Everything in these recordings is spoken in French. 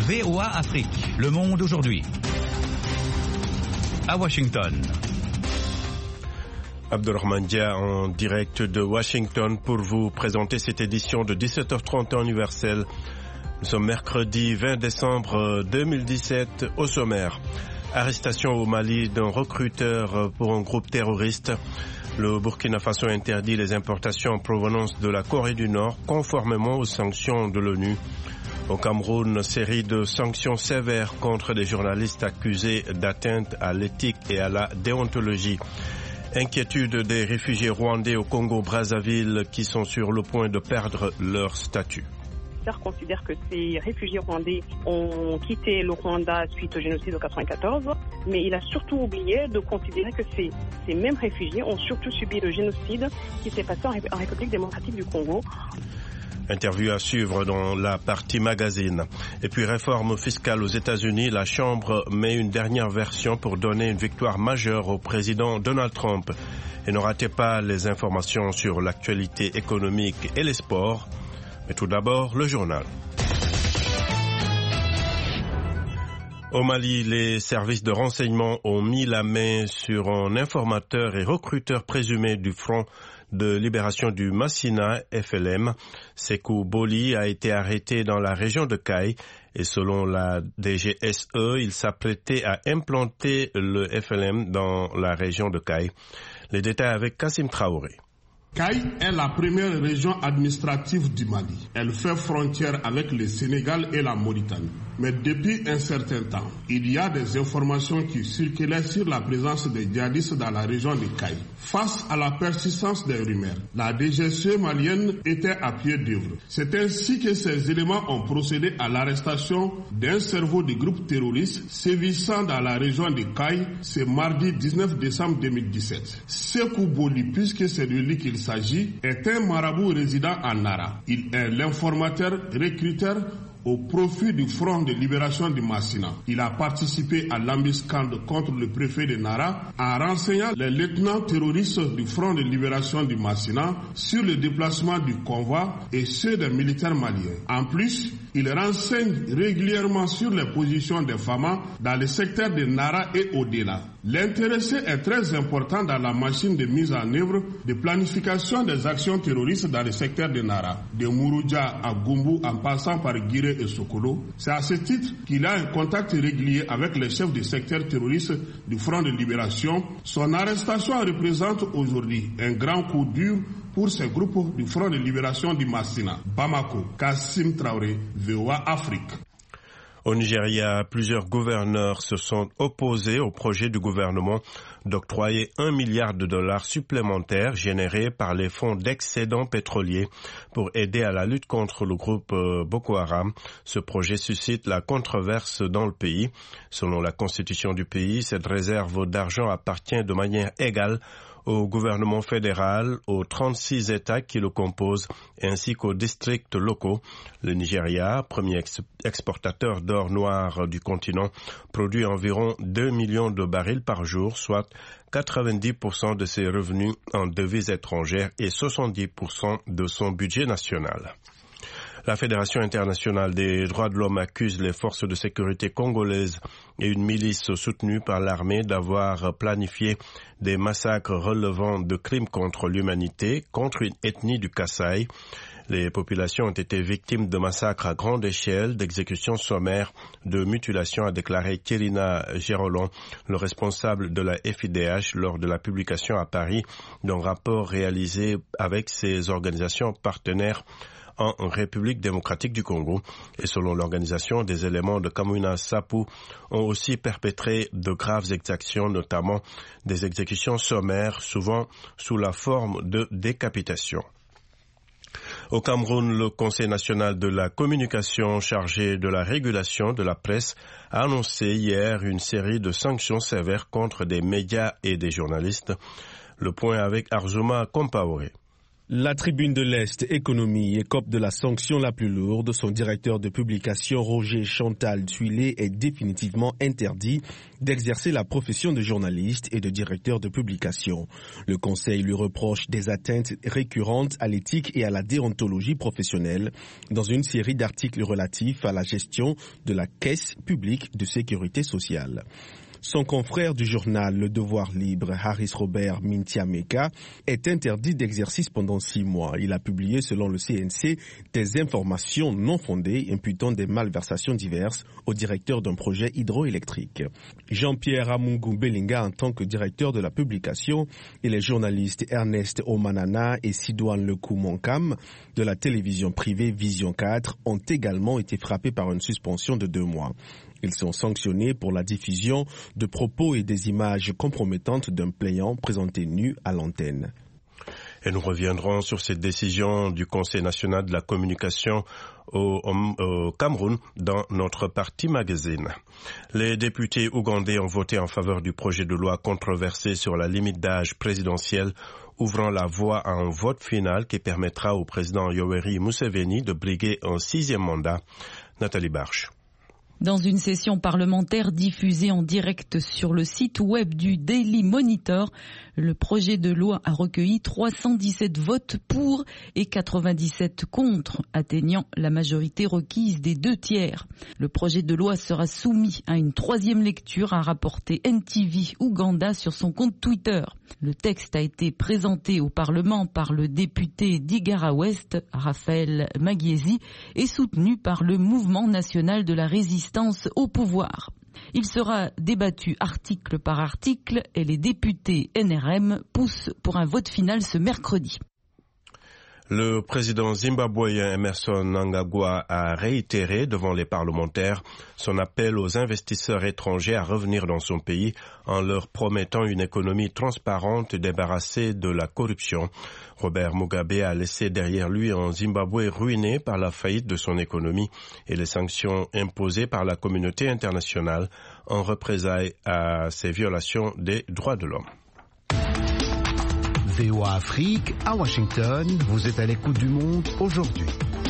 VOA Afrique, le monde aujourd'hui. À Washington. Abdelrahman Dia en direct de Washington pour vous présenter cette édition de 17h30 temps universel. Nous sommes mercredi 20 décembre 2017 au sommaire. Arrestation au Mali d'un recruteur pour un groupe terroriste. Le Burkina Faso interdit les importations en provenance de la Corée du Nord conformément aux sanctions de l'ONU. Au Cameroun, série de sanctions sévères contre des journalistes accusés d'atteinte à l'éthique et à la déontologie. Inquiétude des réfugiés rwandais au Congo-Brazzaville qui sont sur le point de perdre leur statut. Considère que ces réfugiés rwandais ont quitté le Rwanda suite au génocide de 1994, mais il a surtout oublié de considérer que ces mêmes réfugiés ont surtout subi le génocide qui s'est passé en République démocratique du Congo. Interview à suivre dans la partie magazine. Et puis réforme fiscale aux États-Unis, la Chambre met une dernière version pour donner une victoire majeure au président Donald Trump. Et ne ratez pas les informations sur l'actualité économique et les sports. Mais tout d'abord, le journal. Au Mali, les services de renseignement ont mis la main sur un informateur et recruteur présumé du Front de libération du Massina, FLM. Sékou Boli a été arrêté dans la région de Kaï et selon la DGSE, il s'apprêtait à implanter le FLM dans la région de Kaï. Les détails avec Kassim Traoré. Kaï est la première région administrative du Mali. Elle fait frontière avec le Sénégal et la Mauritanie. Mais depuis un certain temps, il y a des informations qui circulaient sur la présence des djihadistes dans la région de Kaï. Face à la persistance des rumeurs, la DGSE malienne était à pied d'œuvre. C'est ainsi que ces éléments ont procédé à l'arrestation d'un cerveau du groupe terroriste sévissant dans la région de Kaï ce mardi 19 décembre 2017. Sékou Boli, puisque c'est de lui qu'il s'agit, est un marabout résident à Nara. Il est l'informateur recruteur au profit du Front de libération du Massina. Il a participé à l'embuscade contre le préfet de Nara en renseignant les lieutenants terroristes du Front de libération du Massina sur le déplacement du convoi et ceux des militaires maliens. En plus, il renseigne régulièrement sur les positions des FAMA dans le secteur de Nara et au-delà. L'intéressé est très important dans la machine de mise en œuvre de planification des actions terroristes dans le secteur de Nara, de Mouroudja à Gumbu en passant par Guiré et Sokolo. C'est à ce titre qu'il a un contact régulier avec les chefs du secteur terroriste du Front de libération. Son arrestation représente aujourd'hui un grand coup dur pour ces groupes du Front de libération du Massina. Bamako, Kassim Traoré, VOA Afrique. Au Nigeria, plusieurs gouverneurs se sont opposés au projet du gouvernement d'octroyer $1 milliard supplémentaires générés par les fonds d'excédents pétroliers pour aider à la lutte contre le groupe Boko Haram. Ce projet suscite la controverse dans le pays. Selon la constitution du pays, cette réserve d'argent appartient de manière égale au gouvernement fédéral, aux 36 États qui le composent, ainsi qu'aux districts locaux. Le Nigeria, premier exportateur d'or noir du continent, produit environ 2 millions de barils par jour, soit 90% de ses revenus en devises étrangères et 70% de son budget national. La Fédération internationale des droits de l'homme accuse les forces de sécurité congolaises et une milice soutenue par l'armée d'avoir planifié des massacres relevant de crimes contre l'humanité contre une ethnie du Kasaï. Les populations ont été victimes de massacres à grande échelle, d'exécutions sommaires, de mutilations, a déclaré Kérina Gérolon, le responsable de la FIDH, lors de la publication à Paris d'un rapport réalisé avec ses organisations partenaires en République démocratique du Congo. Et selon l'organisation, des éléments de Kamwina Sapu ont aussi perpétré de graves exactions, notamment des exécutions sommaires, souvent sous la forme de décapitation. Au Cameroun, le Conseil national de la communication chargé de la régulation de la presse a annoncé hier une série de sanctions sévères contre des médias et des journalistes. Le point avec Arzouma Compaoré. La Tribune de l'Est, économie, écope de la sanction la plus lourde. Son directeur de publication, Roger Chantal Tuilé, est définitivement interdit d'exercer la profession de journaliste et de directeur de publication. Le Conseil lui reproche des atteintes récurrentes à l'éthique et à la déontologie professionnelle dans une série d'articles relatifs à la gestion de la Caisse publique de sécurité sociale. Son confrère du journal Le Devoir Libre, Harris Robert Mintiameka, est interdit d'exercice pendant 6 mois. Il a publié, selon le CNC, des informations non fondées imputant des malversations diverses au directeur d'un projet hydroélectrique. Jean-Pierre Amungu Belinga, en tant que directeur de la publication, et les journalistes Ernest Omanana et Sidouane Lekou-Monkam de la télévision privée Vision 4 ont également été frappés par une suspension de 2 mois. Ils sont sanctionnés pour la diffusion de propos et des images compromettantes d'un plaignant présenté nu à l'antenne. Et nous reviendrons sur cette décision du Conseil national de la communication au Cameroun dans notre partie magazine. Les députés ougandais ont voté en faveur du projet de loi controversé sur la limite d'âge présidentielle, ouvrant la voie à un vote final qui permettra au président Yoweri Museveni de briguer un 6e mandat. Nathalie Barche. Dans une session parlementaire diffusée en direct sur le site web du Daily Monitor, le projet de loi a recueilli 317 votes pour et 97 contre, atteignant la majorité requise des 2/3. Le projet de loi sera soumis à une 3e lecture, a rapporté NTV Ouganda sur son compte Twitter. Le texte a été présenté au Parlement par le député d'Igara Ouest, Raphaël Magiesi, et soutenu par le Mouvement national de la résistance au pouvoir. Il sera débattu article par article et les députés NRM poussent pour un vote final ce mercredi. Le président zimbabwéen Emmerson Mnangagwa a réitéré devant les parlementaires son appel aux investisseurs étrangers à revenir dans son pays en leur promettant une économie transparente débarrassée de la corruption. Robert Mugabe a laissé derrière lui un Zimbabwe ruiné par la faillite de son économie et les sanctions imposées par la communauté internationale en représailles à ces violations des droits de l'homme. VOA Afrique, à Washington, vous êtes à l'écoute du monde aujourd'hui.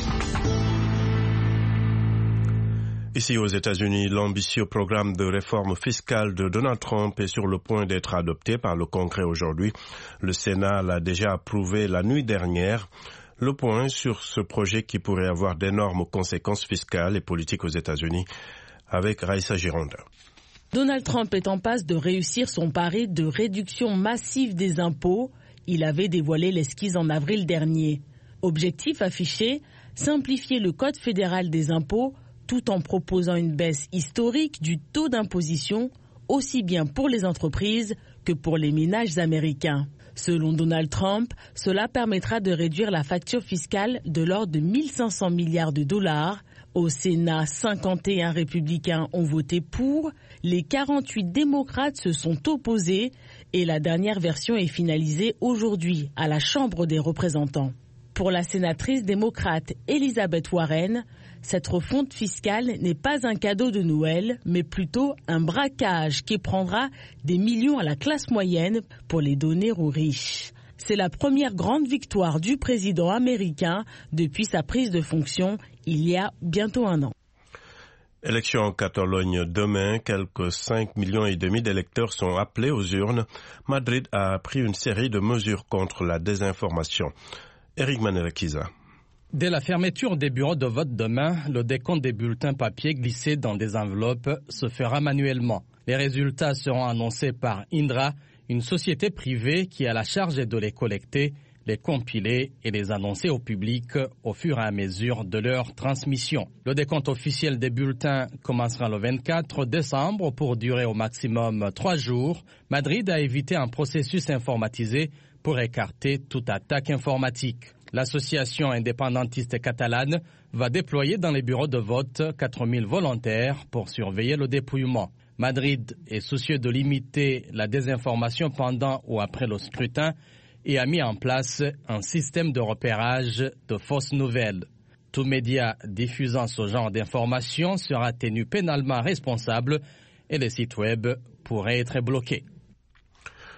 Ici aux États-Unis, l'ambitieux programme de réforme fiscale de Donald Trump est sur le point d'être adopté par le Congrès aujourd'hui. Le Sénat l'a déjà approuvé la nuit dernière. Le point sur ce projet qui pourrait avoir d'énormes conséquences fiscales et politiques aux États-Unis avec Raïssa Gironda. Donald Trump est en passe de réussir son pari de réduction massive des impôts. Il avait dévoilé l'esquisse en avril dernier. Objectif affiché, simplifier le code fédéral des impôts tout en proposant une baisse historique du taux d'imposition, aussi bien pour les entreprises que pour les ménages américains. Selon Donald Trump, cela permettra de réduire la facture fiscale de l'ordre de 1 500 milliards de dollars. Au Sénat, 51 républicains ont voté pour, les 48 démocrates se sont opposés et la dernière version est finalisée aujourd'hui à la Chambre des représentants. Pour la sénatrice démocrate Elizabeth Warren, cette refonte fiscale n'est pas un cadeau de Noël, mais plutôt un braquage qui prendra des millions à la classe moyenne pour les donner aux riches. C'est la première grande victoire du président américain depuis sa prise de fonction il y a bientôt 1 an. Élection en Catalogne demain, quelques 5,5 millions d'électeurs sont appelés aux urnes. Madrid a pris une série de mesures contre la désinformation. Eric Manelakiza. Dès la fermeture des bureaux de vote demain, le décompte des bulletins papier glissés dans des enveloppes se fera manuellement. Les résultats seront annoncés par Indra, une société privée qui a la charge de les collecter, les compiler et les annoncer au public au fur et à mesure de leur transmission. Le décompte officiel des bulletins commencera le 24 décembre pour durer au maximum 3 jours. Madrid a évité un processus informatisé pour écarter toute attaque informatique. L'association indépendantiste catalane va déployer dans les bureaux de vote 4000 volontaires pour surveiller le dépouillement. Madrid est soucieux de limiter la désinformation pendant ou après le scrutin et a mis en place un système de repérage de fausses nouvelles. Tout média diffusant ce genre d'informations sera tenu pénalement responsable et les sites web pourraient être bloqués.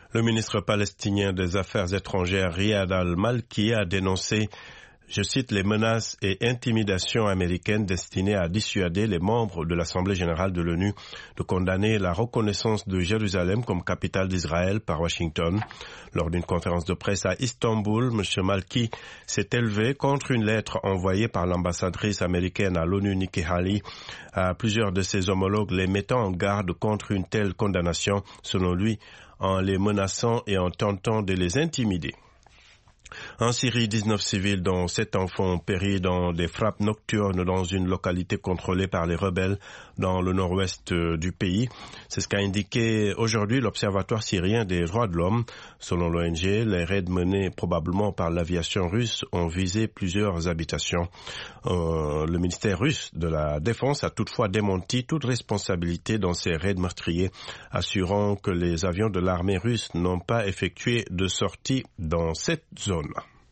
Le ministre palestinien des Affaires étrangères Riyad al-Malki a dénoncé, je cite, les menaces et intimidations américaines destinées à dissuader les membres de l'Assemblée générale de l'ONU de condamner la reconnaissance de Jérusalem comme capitale d'Israël par Washington. Lors d'une conférence de presse à Istanbul, M. Malki s'est élevé contre une lettre envoyée par l'ambassadrice américaine à l'ONU, Nikki Haley, à plusieurs de ses homologues, les mettant en garde contre une telle condamnation, selon lui, en les menaçant et en tentant de les intimider. En Syrie, 19 civils dont 7 enfants ont péri dans des frappes nocturnes dans une localité contrôlée par les rebelles dans le nord-ouest du pays. C'est ce qu'a indiqué aujourd'hui l'Observatoire syrien des droits de l'homme. Selon l'ONG, les raids menés probablement par l'aviation russe ont visé plusieurs habitations. Le ministère russe de la Défense a toutefois démenti toute responsabilité dans ces raids meurtriers, assurant que les avions de l'armée russe n'ont pas effectué de sortie dans cette zone.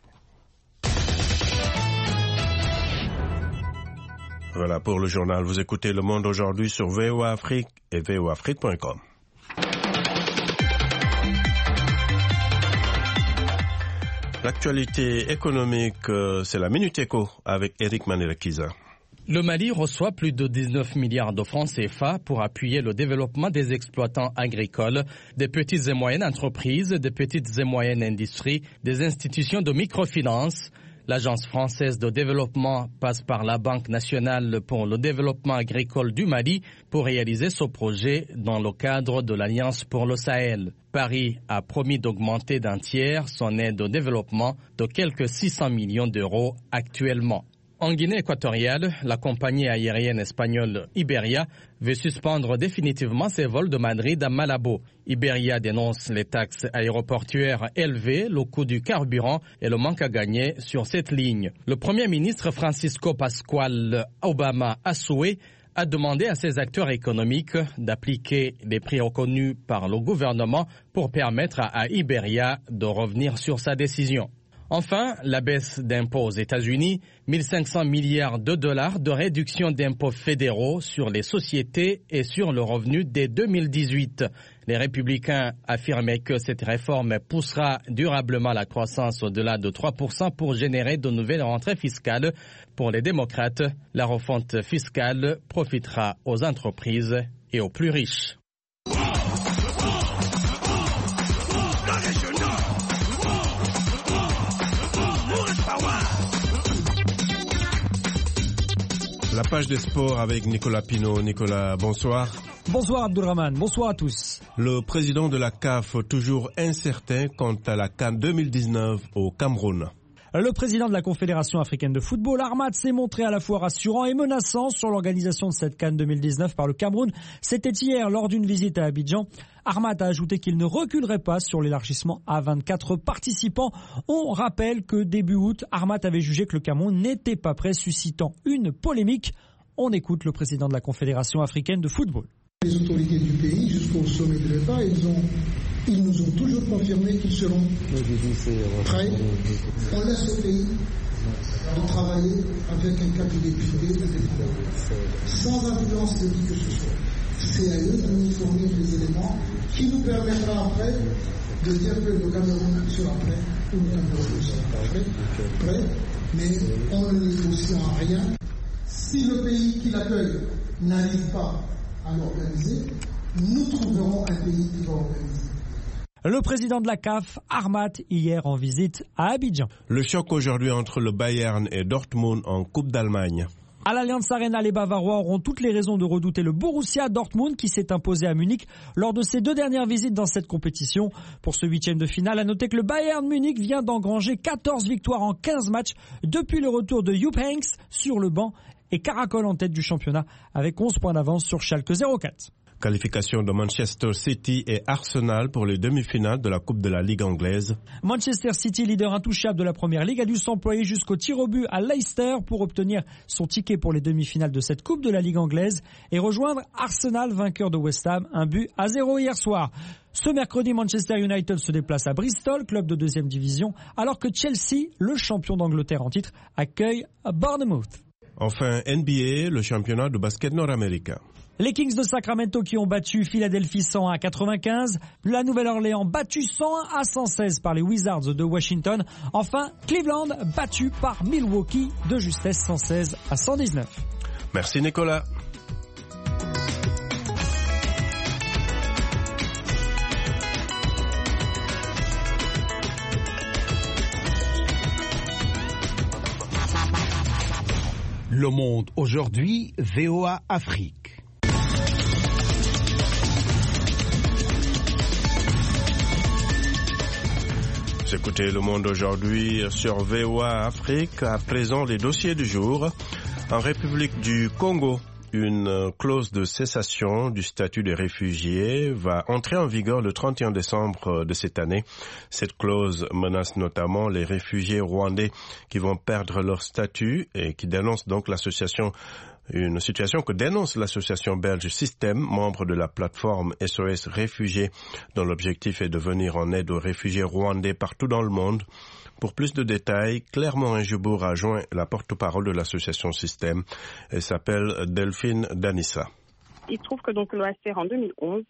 Voilà pour le journal. Vous écoutez Le Monde aujourd'hui sur VOA Afrique et voaafrique.com. L'actualité économique, c'est la Minute Éco avec Eric Manelakiza. Le Mali reçoit plus de 19 milliards de francs CFA pour appuyer le développement des exploitants agricoles, des petites et moyennes entreprises, des petites et moyennes industries, des institutions de microfinance. L'Agence française de développement passe par la Banque nationale pour le développement agricole du Mali pour réaliser ce projet dans le cadre de l'Alliance pour le Sahel. Paris a promis d'augmenter d'un tiers son aide au développement de quelques 600 millions d'euros actuellement. En Guinée équatoriale, la compagnie aérienne espagnole Iberia veut suspendre définitivement ses vols de Madrid à Malabo. Iberia dénonce les taxes aéroportuaires élevées, le coût du carburant et le manque à gagner sur cette ligne. Le Premier ministre Francisco Pascual Obama Assoué a demandé à ses acteurs économiques d'appliquer les prix reconnus par le gouvernement pour permettre à Iberia de revenir sur sa décision. Enfin, la baisse d'impôts aux États-Unis, 1 500 milliards de dollars de réduction d'impôts fédéraux sur les sociétés et sur le revenu dès 2018. Les républicains affirmaient que cette réforme poussera durablement la croissance au-delà de 3% pour générer de nouvelles rentrées fiscales. Pour les démocrates, la refonte fiscale profitera aux entreprises et aux plus riches. La page des sports avec Nicolas Pinault. Nicolas, bonsoir. Bonsoir Abdourahmane, bonsoir à tous. Le président de la CAF, toujours incertain quant à la CAN 2019 au Cameroun. Le président de la Confédération africaine de football, Ahmad, s'est montré à la fois rassurant et menaçant sur l'organisation de cette CAN 2019 par le Cameroun. C'était hier lors d'une visite à Abidjan. Ahmad a ajouté qu'il ne reculerait pas sur l'élargissement à 24 participants. On rappelle que début août, Ahmad avait jugé que le Cameroun n'était pas prêt, suscitant une polémique. On écoute le président de la Confédération africaine de football. Les autorités du pays, jusqu'au sommet de l'État, ils nous ont toujours confirmé qu'ils seront prêts. On laisse au pays de travailler avec un cap d'équité sans influence de qui que ce soit. C'est à eux de nous fournir les éléments qui nous permettra après de dire que le Cameroun sera prêt ou le Cameroun ne sera pas prêt, mais on ne négocie en rien. Si le pays qui l'accueille n'arrive pas à l'organiser, nous trouverons un pays qui va organiser. Le président de la CAF, Ahmad, hier en visite à Abidjan. Le choc aujourd'hui entre le Bayern et Dortmund en Coupe d'Allemagne. À l'Allianz Arena, les Bavarois auront toutes les raisons de redouter le Borussia Dortmund qui s'est imposé à Munich lors de ses 2 dernières visites dans cette compétition. Pour ce 8e de finale, à noter que le Bayern Munich vient d'engranger 14 victoires en 15 matchs depuis le retour de Jupp Heynckes sur le banc et caracole en tête du championnat avec 11 points d'avance sur Schalke 04. Qualification de Manchester City et Arsenal pour les demi-finales de la Coupe de la Ligue anglaise. Manchester City, leader intouchable de la Première Ligue, a dû s'employer jusqu'au tir au but à Leicester pour obtenir son ticket pour les demi-finales de cette Coupe de la Ligue anglaise et rejoindre Arsenal, vainqueur de West Ham, 1-0 hier soir. Ce mercredi, Manchester United se déplace à Bristol, club de 2e division, alors que Chelsea, le champion d'Angleterre en titre, accueille Bournemouth. Enfin, NBA, le championnat de basket nord-américain. Les Kings de Sacramento qui ont battu Philadelphie 101-95. La Nouvelle-Orléans battue 101-116 par les Wizards de Washington. Enfin, Cleveland battu par Milwaukee de justesse 116-119. Merci Nicolas. Le Monde aujourd'hui, VOA Afrique. Vous écoutez Le Monde aujourd'hui sur VOA Afrique. À présent, les dossiers du jour. En République du Congo, une clause de cessation du statut des réfugiés va entrer en vigueur le 31 décembre de cette année. Cette clause menace notamment les réfugiés rwandais qui vont perdre leur statut et qui dénoncent donc une situation que dénonce l'association belge Système, membre de la plateforme SOS Réfugiés, dont l'objectif est de venir en aide aux réfugiés rwandais partout dans le monde. Pour plus de détails, Claire Morin-Jubour a joint la porte-parole de l'association Système. Elle s'appelle Delphine Danissa. Il se trouve que donc l'OACR en 2011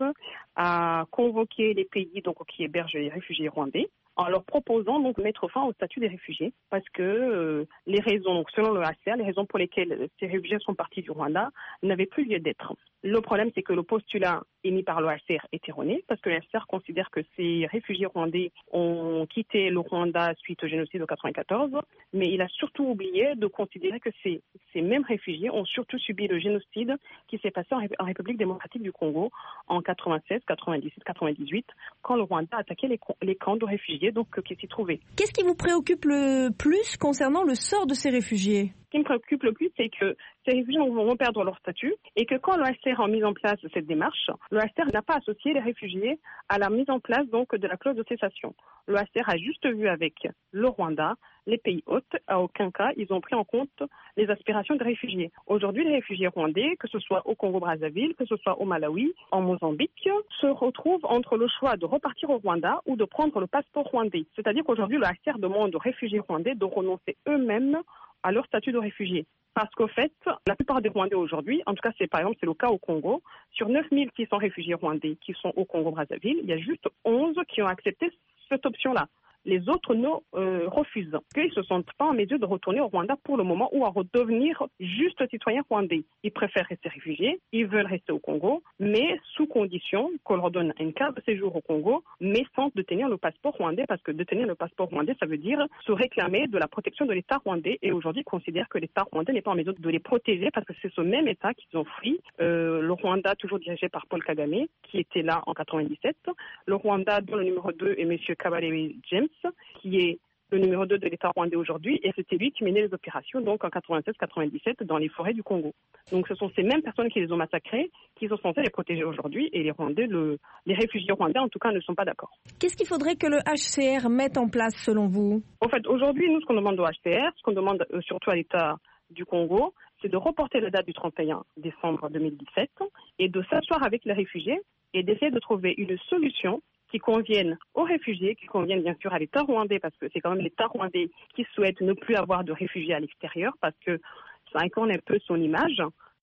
a convoqué les pays donc qui hébergent les réfugiés rwandais en leur proposant donc de mettre fin au statut des réfugiés parce que les raisons, donc selon l'OACR, les raisons pour lesquelles ces réfugiés sont partis du Rwanda n'avaient plus lieu d'être. Le problème, c'est que le postulat émis par l'OACR est erroné parce que l'OACR considère que ces réfugiés rwandais ont quitté le Rwanda suite au génocide de 1994, mais il a surtout oublié de considérer que ces mêmes réfugiés ont surtout subi le génocide qui s'est passé en République démocratique du Congo en 96, 97, 98, quand le Rwanda a attaqué les camps de réfugiés qui s'y trouvaient. Qu'est-ce qui vous préoccupe le plus concernant le sort de ces réfugiés ? Ce qui me préoccupe le plus, c'est que ces réfugiés vont perdre leur statut et que quand l'OACR a mis en place cette démarche, l'OACR n'a pas associé les réfugiés à la mise en place donc de la clause de cessation. L'OACR a juste vu avec le Rwanda, les pays hôtes, à aucun cas ils ont pris en compte les aspirations des réfugiés. Aujourd'hui, les réfugiés rwandais, que ce soit au Congo-Brazzaville, que ce soit au Malawi, en Mozambique, se retrouvent entre le choix de repartir au Rwanda ou de prendre le passeport rwandais. C'est-à-dire qu'aujourd'hui, l'OACR demande aux réfugiés rwandais de renoncer eux-mêmes à leur statut de réfugié. Parce qu'au fait, la plupart des Rwandais aujourd'hui, en tout cas c'est le cas au Congo, sur 9600 réfugiés rwandais qui sont au Congo-Brazzaville, il y a juste 11 qui ont accepté cette option-là. Les autres refusent. Ils ne se sentent pas en mesure de retourner au Rwanda pour le moment ou à redevenir juste citoyens rwandais. Ils préfèrent rester réfugiés, ils veulent rester au Congo, mais sous condition qu'on leur donne une carte de séjour au Congo, mais sans détenir le passeport rwandais, parce que détenir le passeport rwandais, ça veut dire se réclamer de la protection de l'État rwandais. Et aujourd'hui, ils considèrent que l'État rwandais n'est pas en mesure de les protéger parce que c'est ce même État qu'ils ont fui. Le Rwanda, toujours dirigé par Paul Kagame, qui était là en 97. Le Rwanda, dont le numéro 2 est M. Kabarebe James, qui est le numéro 2 de l'État rwandais aujourd'hui, et c'était lui qui menait les opérations donc en 96-97 dans les forêts du Congo. Donc ce sont ces mêmes personnes qui les ont massacrés, qui sont censées les protéger aujourd'hui, et les Rwandais, les réfugiés rwandais en tout cas ne sont pas d'accord. Qu'est-ce qu'il faudrait que le HCR mette en place selon vous ? En fait, aujourd'hui, nous, ce qu'on demande au HCR, ce qu'on demande surtout à l'État du Congo, c'est de reporter la date du 31 décembre 2017 et de s'asseoir avec les réfugiés et d'essayer de trouver une solution qui conviennent aux réfugiés, qui conviennent bien sûr à l'État rwandais, parce que c'est quand même l'État rwandais qui souhaite ne plus avoir de réfugiés à l'extérieur, parce que ça incarne un peu son image.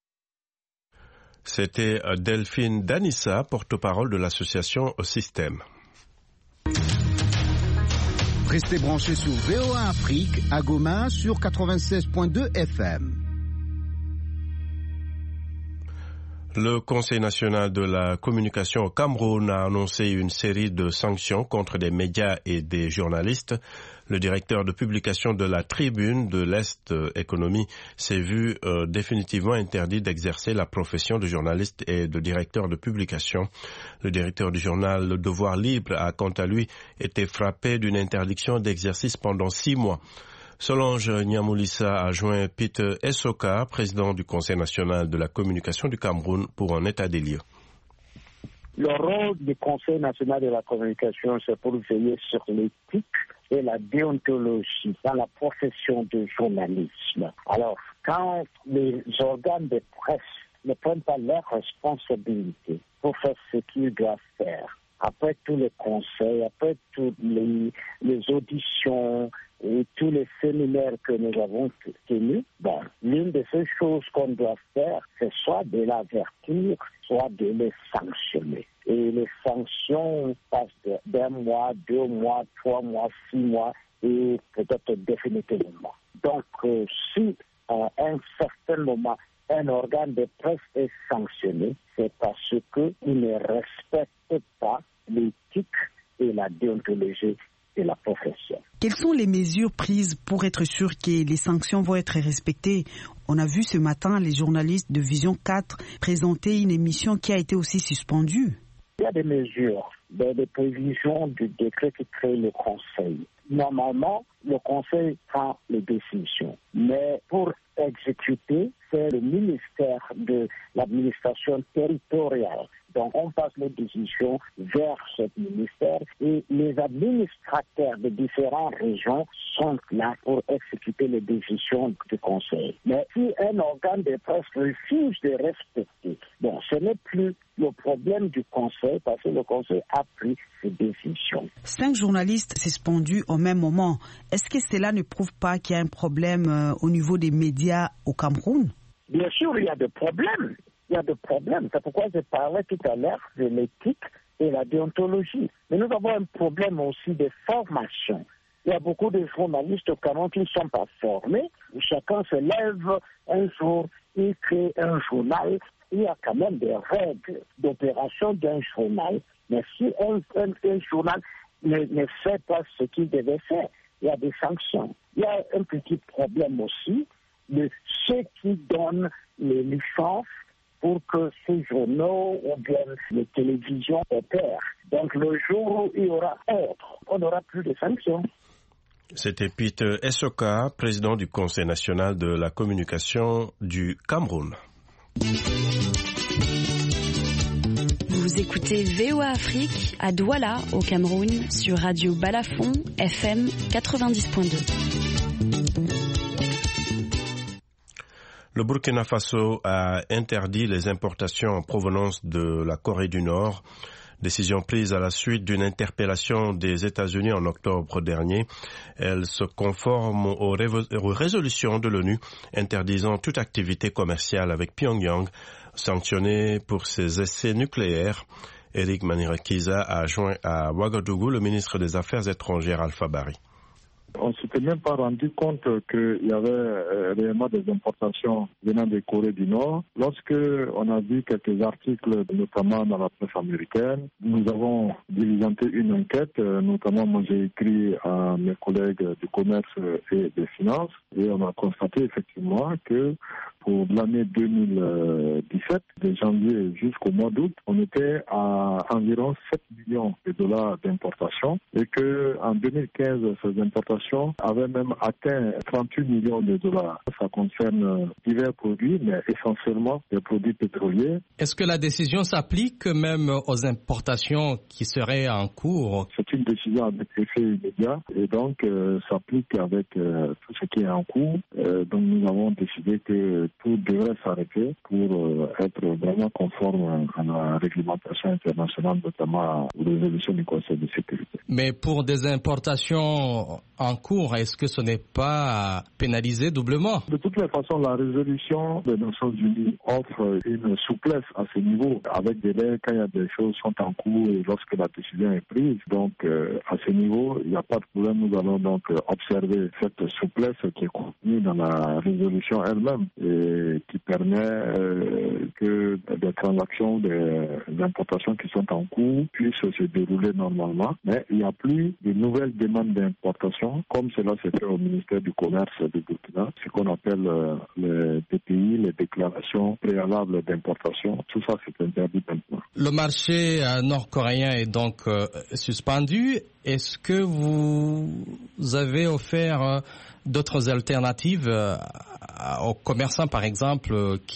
C'était Delphine Danissa, porte-parole de l'association Système. Restez branchés sur VOA Afrique à Goma sur 96.2 FM. Le Conseil national de la communication au Cameroun a annoncé une série de sanctions contre des médias et des journalistes. Le directeur de publication de la Tribune de l'Est Économie s'est vu définitivement interdit d'exercer la profession de journaliste et de directeur de publication. Le directeur du journal Le Devoir Libre a quant à lui été frappé d'une interdiction d'exercice pendant 6 mois. Solange Nyamulissa a joint Peter Essoka, président du Conseil national de la communication du Cameroun, pour un état des lieux. Le rôle du Conseil national de la communication, c'est pour veiller sur l'éthique et la déontologie dans la profession de journalisme. Alors, quand les organes de presse ne prennent pas leurs responsabilités pour faire ce qu'ils doivent faire, après tous les conseils, après toutes les auditions et tous les séminaires que nous avons tenus, l'une de ces choses qu'on doit faire, c'est soit de l'avertir, soit de les sanctionner. Et les sanctions passent d'1 mois, 2 mois, 3 mois, 6 mois et peut-être définitivement. Donc, si à un certain moment, un organe de presse est sanctionné, c'est parce qu'il ne respecte pas l'éthique et la déontologie de la profession. Quelles sont les mesures prises pour être sûr que les sanctions vont être respectées? On a vu ce matin les journalistes de Vision 4 présenter une émission qui a été aussi suspendue. Il y a des mesures, des prévisions du décret qui crée le Conseil. Normalement, le Conseil prend les décisions, mais pour exécuter, c'est le ministère de l'administration territoriale. Donc, on passe les décisions vers ce ministère et les administrateurs de différentes régions sont là pour exécuter les décisions du Conseil. Mais si un organe de presse refuse de respecter, ce n'est plus le problème du Conseil parce que le Conseil a pris ses décisions. 5 journalistes suspendus au même moment. Est-ce que cela ne prouve pas qu'il y a un problème au niveau des médias au Cameroun? Bien sûr, il y a des problèmes. Il y a des problèmes. C'est pourquoi je parlais tout à l'heure de l'éthique et la déontologie. Mais nous avons un problème aussi de formation. Il y a beaucoup de journalistes au Cameroun qui ne sont pas formés. Chacun se lève un jour, il crée un journal. Il y a quand même des règles d'opération d'un journal. Mais si un journal ne fait pas ce qu'il devait faire, il y a des sanctions. Il y a un petit problème aussi de ceux qui donnent les licences pour que ces journaux ou bien les télévisions opèrent. Donc le jour où il y aura ordre, on n'aura plus de sanctions. C'était Peter Essoka, président du Conseil national de la communication du Cameroun. Vous écoutez VOA Afrique à Douala, au Cameroun, sur Radio Balafon, FM 90.2. Le Burkina Faso a interdit les importations en provenance de la Corée du Nord. Décision prise à la suite d'une interpellation des États-Unis en octobre dernier. Elle se conforme aux résolutions de l'ONU interdisant toute activité commerciale avec Pyongyang, sanctionné pour ses essais nucléaires. Eric Manirakiza a joint à Ouagadougou le ministre des Affaires étrangères Alpha Bari. On ne s'était même pas rendu compte qu'il y avait réellement des importations venant de Corée du Nord. Lorsque on a vu quelques articles, notamment dans la presse américaine, nous avons diligenté une enquête, notamment moi j'ai écrit à mes collègues du commerce et des finances, et on a constaté effectivement que pour l'année 2017, de janvier jusqu'au mois d'août, on était à environ 7 millions de dollars d'importation et qu'en 2015, ces importations avaient même atteint 38 millions de dollars. Ça concerne divers produits, mais essentiellement des produits pétroliers. Est-ce que la décision s'applique même aux importations qui seraient en cours? C'est une décision avec effet immédiat et donc s'applique avec tout ce qui est en cours. Donc nous avons décidé que tout devrait s'arrêter pour être vraiment conforme à la réglementation internationale, notamment aux résolutions du Conseil de sécurité. Mais pour des importations en cours, est-ce que ce n'est pas pénalisé doublement? De toutes les façons, la résolution des Nations Unies offre une souplesse à ce niveau, avec des délais quand il y a des choses qui sont en cours et lorsque la décision est prise. Donc, à ce niveau, il n'y a pas de problème. Nous allons donc observer cette souplesse qui est contenue dans la résolution elle-même et qui permet que des transactions, des importations qui sont en cours puissent se dérouler normalement. Mais il n'y a plus de nouvelles demandes d'importation, comme cela s'est fait au ministère du Commerce du Burkina, ce qu'on appelle les DPI, les déclarations préalables d'importation. Tout ça, c'est interdit maintenant. Le marché nord-coréen est donc suspendu. Est-ce que vous avez offert d'autres alternatives aux commerçants, par exemple,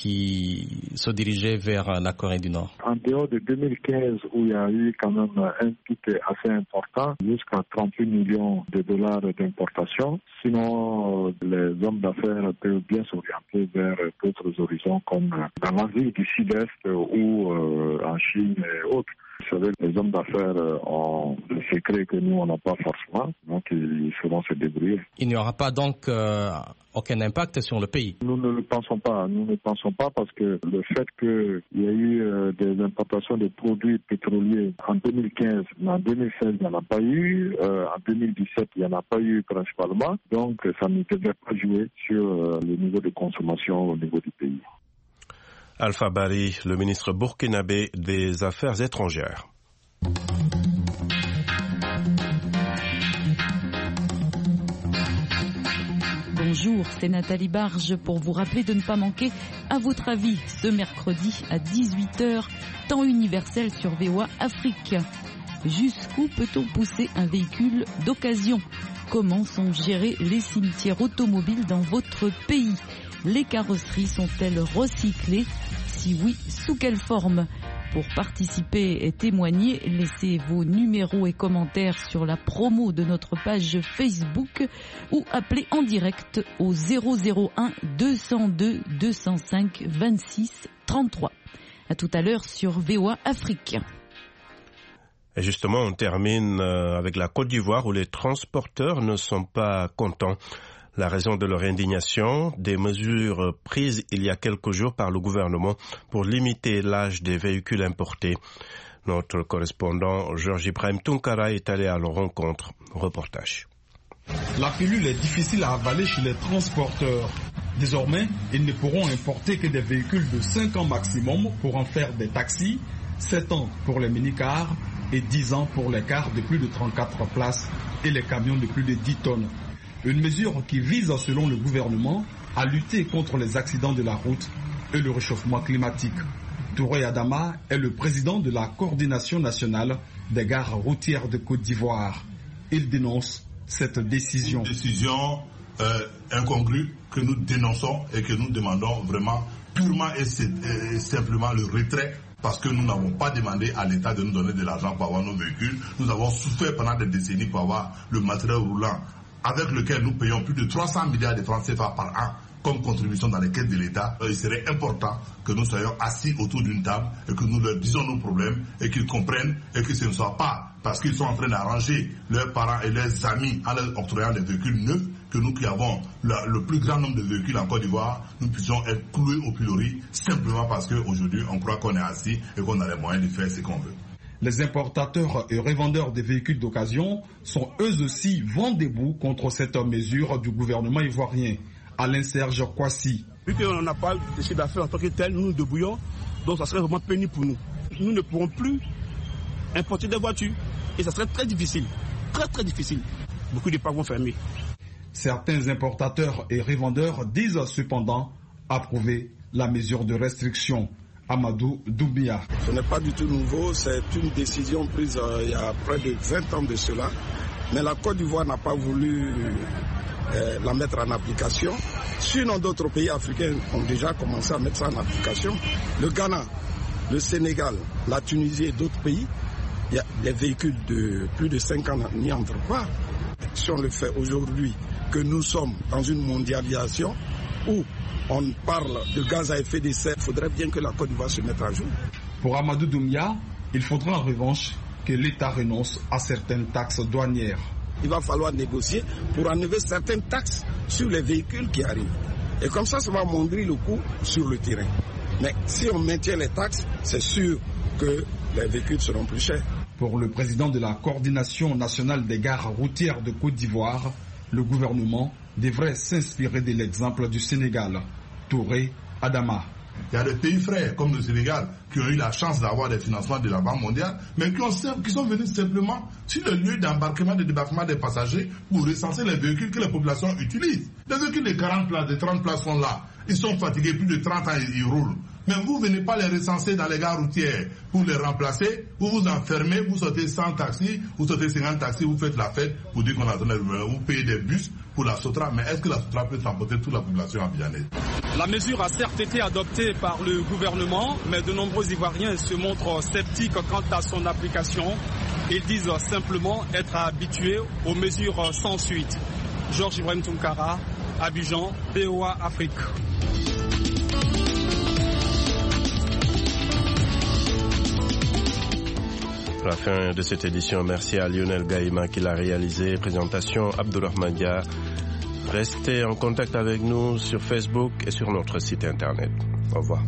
qui se dirigeaient vers la Corée du Nord? En dehors de 2015, où il y a eu quand même un pic assez important, jusqu'à 38 millions de dollars d'importation. Sinon, les hommes d'affaires peuvent bien s'orienter vers d'autres horizons, comme dans l'Asie du Sud-Est ou en Chine et autres. savez, les hommes d'affaires ont des secrets que nous, on n'a pas forcément, donc ils sauront se débrouiller. Il n'y aura pas donc aucun impact sur le pays? Nous ne le pensons pas. Nous ne pensons pas parce que le fait qu'il y a eu des importations de produits pétroliers en 2015, mais en 2016, il n'y en a pas eu. En 2017, il n'y en a pas eu principalement. Donc, ça ne devrait pas jouer sur le niveau de consommation au niveau du pays. Alpha Bari, le ministre burkinabé des Affaires étrangères. Bonjour, c'est Nathalie Barge pour vous rappeler de ne pas manquer À votre avis ce mercredi à 18h, temps universel sur VOA Afrique. Jusqu'où peut-on pousser un véhicule d'occasion? Comment sont gérés les cimetières automobiles dans votre pays? Les carrosseries sont-elles recyclées? Si oui, sous quelle forme? Pour participer et témoigner, laissez vos numéros et commentaires sur la promo de notre page Facebook ou appelez en direct au 001 202 205 26 33. À tout à l'heure sur VOA Afrique. Et justement, on termine avec la Côte d'Ivoire où les transporteurs ne sont pas contents. La raison de leur indignation, des mesures prises il y a quelques jours par le gouvernement pour limiter l'âge des véhicules importés. Notre correspondant Georges Ibrahim Tunkara est allé à leur rencontre. Reportage. La pilule est difficile à avaler chez les transporteurs. Désormais, ils ne pourront importer que des véhicules de 5 ans maximum pour en faire des taxis, 7 ans pour les minicars et 10 ans pour les cars de plus de 34 places et les camions de plus de 10 tonnes. Une mesure qui vise, selon le gouvernement, à lutter contre les accidents de la route et le réchauffement climatique. Touré Adama est le président de la coordination nationale des gares routières de Côte d'Ivoire. Il dénonce cette décision. Une décision incongrue que nous dénonçons et que nous demandons vraiment purement et simplement le retrait. Parce que nous n'avons pas demandé à l'État de nous donner de l'argent pour avoir nos véhicules. Nous avons souffert pendant des décennies pour avoir le matériel roulant avec lequel nous payons plus de 300 milliards de francs CFA par an comme contribution dans les caisses de l'État. Il serait important que nous soyons assis autour d'une table et que nous leur disions nos problèmes et qu'ils comprennent et que ce ne soit pas parce qu'ils sont en train d'arranger leurs parents et leurs amis en leur octroyant des véhicules neufs que nous qui avons le plus grand nombre de véhicules en Côte d'Ivoire, nous puissions être cloués au pilori simplement parce qu'aujourd'hui on croit qu'on est assis et qu'on a les moyens de faire ce qu'on veut. Les importateurs et revendeurs des véhicules d'occasion sont eux aussi vent debout contre cette mesure du gouvernement ivoirien. Alain Serge Kwasi. Vu qu'on n'a pas de chiffre d'affaires en tant que tel, nous nous débrouillons, donc ça serait vraiment pénible pour nous. Nous ne pourrons plus importer des voitures et ça serait très difficile, très difficile. Beaucoup de parcs vont fermer. Certains importateurs et revendeurs disent cependant approuver la mesure de restriction. Amadou Doumbia. Ce n'est pas du tout nouveau, c'est une décision prise il y a près de 20 ans de cela. Mais la Côte d'Ivoire n'a pas voulu la mettre en application. Sinon, d'autres pays africains ont déjà commencé à mettre ça en application. Le Ghana, le Sénégal, la Tunisie et d'autres pays, il y a des véhicules de plus de 5 ans n'y entrent pas. Si on le fait aujourd'hui, que nous sommes dans une mondialisation où on parle de gaz à effet de serre, il faudrait bien que la Côte d'Ivoire se mette à jour. Pour Amadou Doumbia, il faudra en revanche que l'État renonce à certaines taxes douanières. Il va falloir négocier pour enlever certaines taxes sur les véhicules qui arrivent. Et comme ça va moindrir le coût sur le terrain. Mais si on maintient les taxes, c'est sûr que les véhicules seront plus chers. Pour le président de la coordination nationale des gares routières de Côte d'Ivoire, le gouvernement devrait s'inspirer de l'exemple du Sénégal. Touré Adama. Il y a des pays frères comme le Sénégal qui ont eu la chance d'avoir des financements de la Banque mondiale, mais qui sont venus simplement sur le lieu d'embarquement et de débarquement des passagers pour recenser les véhicules que les populations utilisent. Les véhicules de 40 places, de 30 places sont là. Ils sont fatigués, plus de 30 ans, ils roulent. Mais vous ne venez pas les recenser dans les gares routières pour les remplacer, vous vous enfermez, vous sortez 100 taxis, vous sortez 50 taxis, vous faites la fête pour dire qu'on a donné, vous payez des bus pour la Sotra. Mais est-ce que la Sotra peut transporter toute la population abidjanaise? La mesure a certes été adoptée par le gouvernement, mais de nombreux Ivoiriens se montrent sceptiques quant à son application. Ils disent simplement être habitués aux mesures sans suite. Georges Ibrahim Tunkara, Abidjan, VOA Afrique. La fin de cette édition. Merci à Lionel Gaïma qui l'a réalisé. Présentation Abdourahmane Dia. Restez en contact avec nous sur Facebook et sur notre site internet. Au revoir.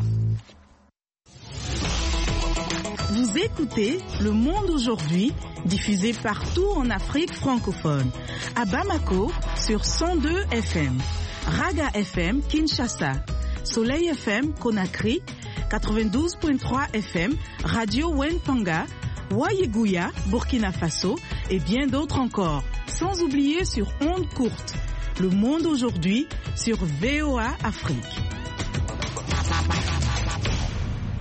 Vous écoutez Le Monde aujourd'hui, diffusé partout en Afrique francophone. À Bamako, sur 102 FM. Raga FM, Kinshasa. Soleil FM, Conakry. 92.3 FM, Radio Wentanga. Wayeguya, Burkina Faso. Et bien d'autres encore. Sans oublier sur ondes courtes. Le Monde aujourd'hui, sur VOA Afrique.